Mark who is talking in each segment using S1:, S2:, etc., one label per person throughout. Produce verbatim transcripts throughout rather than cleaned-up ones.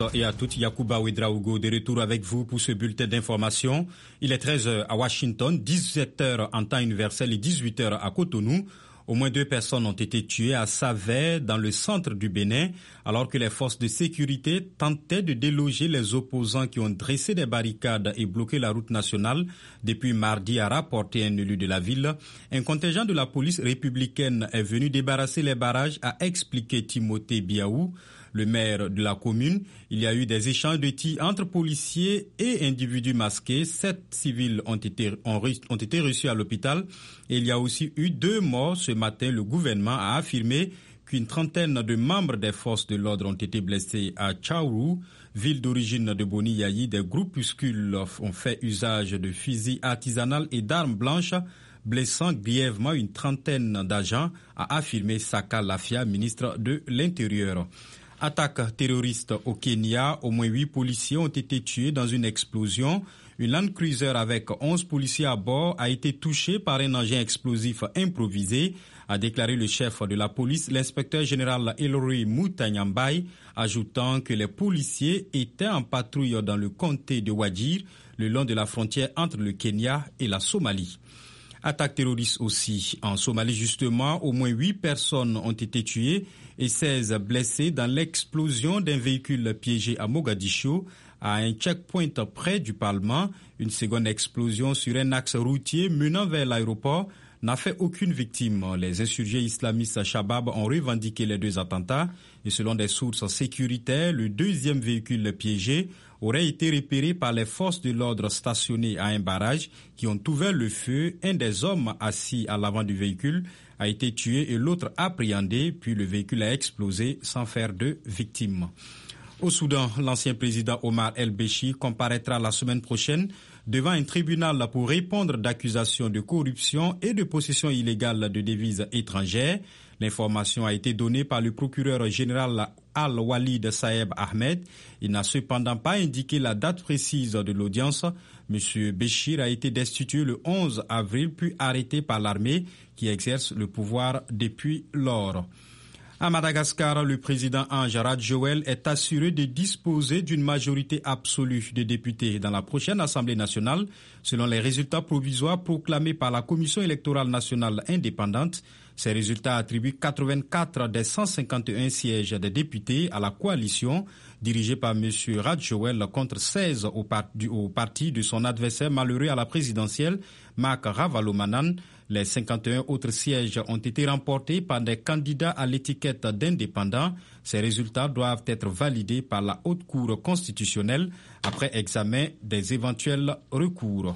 S1: Et à toutes, Yacouba Ouedraogo de retour avec vous pour ce bulletin d'information. Il est treize heures à Washington, dix-sept heures en temps universel et dix-huit heures à Cotonou. Au moins deux personnes ont été tuées à Savè, dans le centre du Bénin, alors que les forces de sécurité tentaient de déloger les opposants qui ont dressé des barricades et bloqué la route nationale depuis mardi, a rapporté un élu de la ville. Un contingent de la police républicaine est venu débarrasser les barrages, a expliqué Timothée Biaou, le maire de la commune. Il y a eu des échanges de tirs entre policiers et individus masqués. Sept civils ont été, ont, ont été reçus à l'hôpital. Et il y a aussi eu deux morts ce matin. Le gouvernement a affirmé qu'une trentaine de membres des forces de l'ordre ont été blessés à Tchaourou, ville d'origine de Boni Yayi. Des groupuscules ont fait usage de fusils artisanales et d'armes blanches, blessant grièvement une trentaine d'agents, a affirmé Saka Lafia, ministre de l'Intérieur. Attaque terroriste au Kenya, au moins huit policiers ont été tués dans une explosion. Une Land Cruiser avec onze policiers à bord a été touchée par un engin explosif improvisé, a déclaré le chef de la police, l'inspecteur général Elroy Moutanyambai, ajoutant que les policiers étaient en patrouille dans le comté de Wajir, le long de la frontière entre le Kenya et la Somalie. Attaque terroriste aussi en Somalie justement, au moins huit personnes ont été tuées et seize blessées dans l'explosion d'un véhicule piégé à Mogadiscio, à un checkpoint près du Parlement. Une seconde explosion sur un axe routier menant vers l'aéroport n'a fait aucune victime. Les insurgés islamistes Shabab ont revendiqué les deux attentats et selon des sources sécuritaires, le deuxième véhicule piégé aurait été repéré par les forces de l'ordre stationnées à un barrage qui ont ouvert le feu. Un des hommes assis à l'avant du véhicule a été tué et l'autre appréhendé, puis le véhicule a explosé sans faire de victimes. Au Soudan, l'ancien président Omar El-Béchir comparaîtra la semaine prochaine devant un tribunal pour répondre d'accusations de corruption et de possession illégale de devises étrangères. L'information a été donnée par le procureur général Al-Walid Saeb Ahmed. Il n'a cependant pas indiqué la date précise de l'audience. M. Béchir a été destitué le onze avril, puis arrêté par l'armée qui exerce le pouvoir depuis lors. À Madagascar, le président Ange Radjoel est assuré de disposer d'une majorité absolue de députés dans la prochaine Assemblée nationale, selon les résultats provisoires proclamés par la Commission électorale nationale indépendante. Ces résultats attribuent quatre-vingt-quatre des cent cinquante et un sièges des députés à la coalition dirigée par M. Radjoel contre seize au, par au parti de son adversaire malheureux à la présidentielle, Mak Ravalomanan. Les cinquante et un autres sièges ont été remportés par des candidats à l'étiquette d'indépendants. Ces résultats doivent être validés par la Haute Cour constitutionnelle après examen des éventuels recours.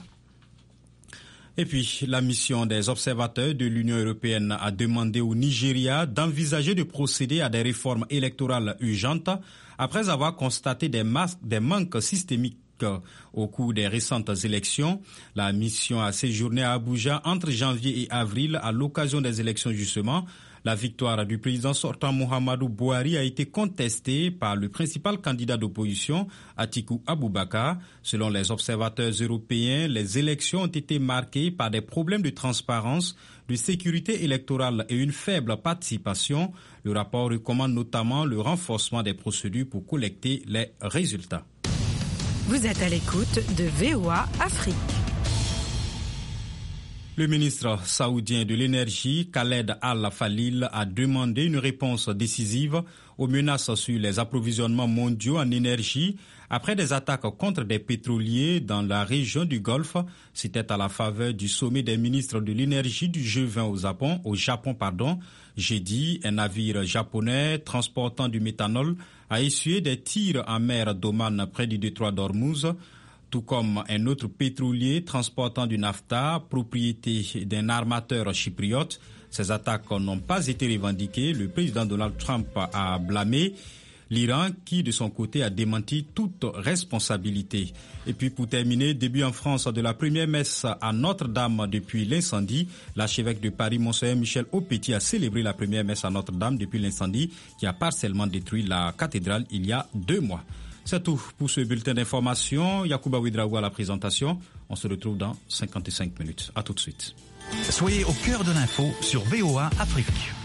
S1: Et puis, la mission des observateurs de l'Union européenne a demandé au Nigeria d'envisager de procéder à des réformes électorales urgentes après avoir constaté des, mas- des manques systémiques au cours des récentes élections. La mission a séjourné à Abuja entre janvier et avril à l'occasion des élections justement. La victoire du président sortant Muhammadu Buhari a été contestée par le principal candidat d'opposition, Atiku Abubakar. Selon les observateurs européens, les élections ont été marquées par des problèmes de transparence, de sécurité électorale et une faible participation. Le rapport recommande notamment le renforcement des procédures pour collecter les résultats.
S2: Vous êtes à l'écoute de V O A Afrique.
S1: Le ministre saoudien de l'énergie, Khaled Al-Falil, a demandé une réponse décisive aux menaces sur les approvisionnements mondiaux en énergie après des attaques contre des pétroliers dans la région du Golfe. C'était à la faveur du sommet des ministres de l'énergie du G vingt au Japon. Au Japon, pardon. Jeudi, un navire japonais transportant du méthanol a essuyé des tirs en mer d'Oman près du détroit d'Ormuz, tout comme un autre pétrolier transportant du nafta, propriété d'un armateur chypriote. Ces attaques n'ont pas été revendiquées. Le président Donald Trump a blâmé l'Iran qui, de son côté, a démenti toute responsabilité. Et puis, pour terminer, début en France de la première messe à Notre-Dame depuis l'incendie. L'archevêque de Paris, Monseigneur Michel Aupetit, a célébré la première messe à Notre-Dame depuis l'incendie qui a partiellement détruit la cathédrale il y a deux mois. C'est tout pour ce bulletin d'information. Yacouba Ouedraogo à la présentation. On se retrouve dans cinquante-cinq minutes. À tout de suite.
S3: Soyez au cœur de l'info sur V O A Afrique.